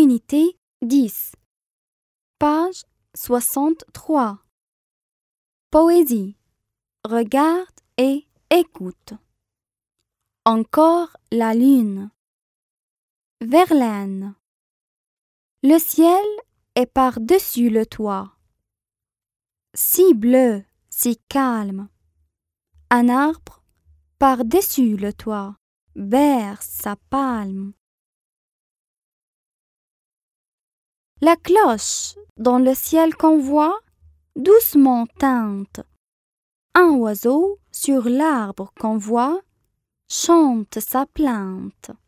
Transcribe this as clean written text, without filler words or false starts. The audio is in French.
Unité 10. Page 63. Poésie. Regarde et écoute. Encore la lune. Verlaine. Le ciel est par-dessus le toit. Si bleu, si calme. Un arbre par-dessus le toit berce sa palme. La cloche dans le ciel qu'on voit doucement teinte. Un oiseau sur l'arbre qu'on voit chante sa plainte.